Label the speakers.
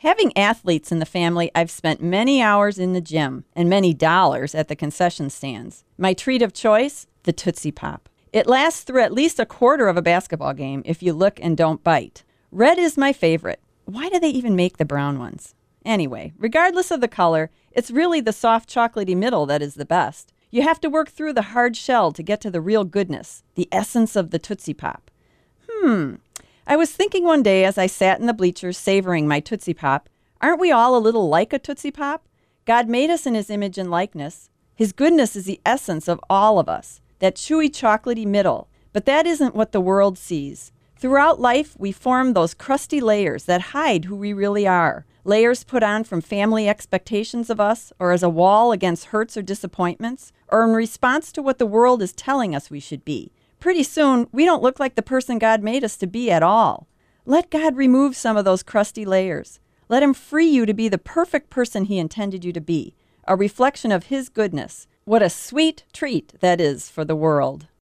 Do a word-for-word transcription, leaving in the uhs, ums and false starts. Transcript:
Speaker 1: Having athletes in the family, I've spent many hours in the gym and many dollars at the concession stands. My treat of choice? The Tootsie Pop. It lasts through at least a quarter of a basketball game if you look and don't bite. Red is my favorite. Why do they even make the brown ones? Anyway, regardless of the color, it's really the soft chocolatey middle that is the best. You have to work through the hard shell to get to the real goodness, the essence of the Tootsie Pop. Hmm. I was thinking one day as I sat in the bleachers savoring my Tootsie Pop, aren't we all a little like a Tootsie Pop? God made us in his image and likeness. His goodness is the essence of all of us, that chewy chocolatey middle. But that isn't what the world sees. Throughout life, we form those crusty layers that hide who we really are. Layers put on from family expectations of us, or as a wall against hurts or disappointments, or in response to what the world is telling us we should be. Pretty soon, we don't look like the person God made us to be at all. Let God remove some of those crusty layers. Let him free you to be the perfect person he intended you to be, a reflection of his goodness. What a sweet treat that is for the world.